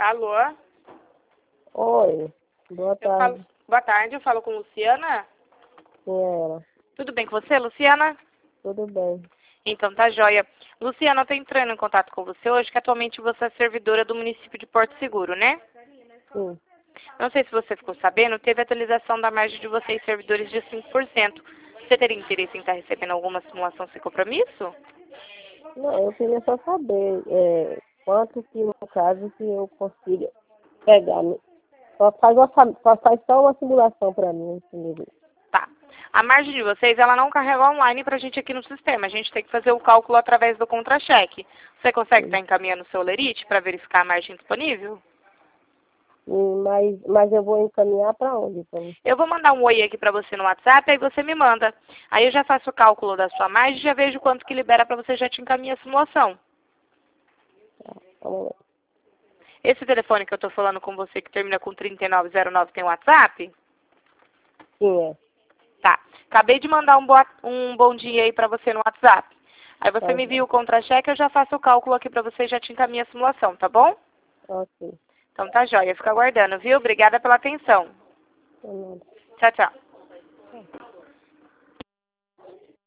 Alô? Oi, boa tarde. Boa tarde, eu falo com Luciana. Quem era? Tudo bem com você, Luciana? Tudo bem. Então tá joia. Luciana, eu tô entrando em contato com você hoje, que atualmente você é servidora do município de Porto Seguro, né? Sim. Não sei se você ficou sabendo, teve atualização da margem de vocês, servidores, de 5%. Você teria interesse em estar recebendo alguma simulação sem compromisso? Não, eu queria só saber quanto que, no caso, que eu consiga pegar. Só faz só uma simulação para mim. Assim, Tá. A margem de vocês, ela não carrega online pra gente aqui no sistema. A gente tem que fazer o cálculo através do contra-cheque. Você consegue estar encaminhando o seu lerite para verificar a margem disponível? mas eu vou encaminhar para onde? Então? Eu vou mandar um oi aqui para você no WhatsApp, aí você me manda. Aí eu já faço o cálculo da sua margem e já vejo quanto que libera para você, já te encaminha a simulação. Vamos lá. Esse telefone que eu estou falando com você, que termina com 3909, tem WhatsApp? Sim, é. Tá. Acabei de mandar um bom dia aí para você no WhatsApp. Aí você me envia o contra-cheque, eu já faço o cálculo aqui para você e já te encaminha a simulação, tá bom? Ok. Então tá jóia, fica aguardando, viu? Obrigada pela atenção. Tchau, tchau.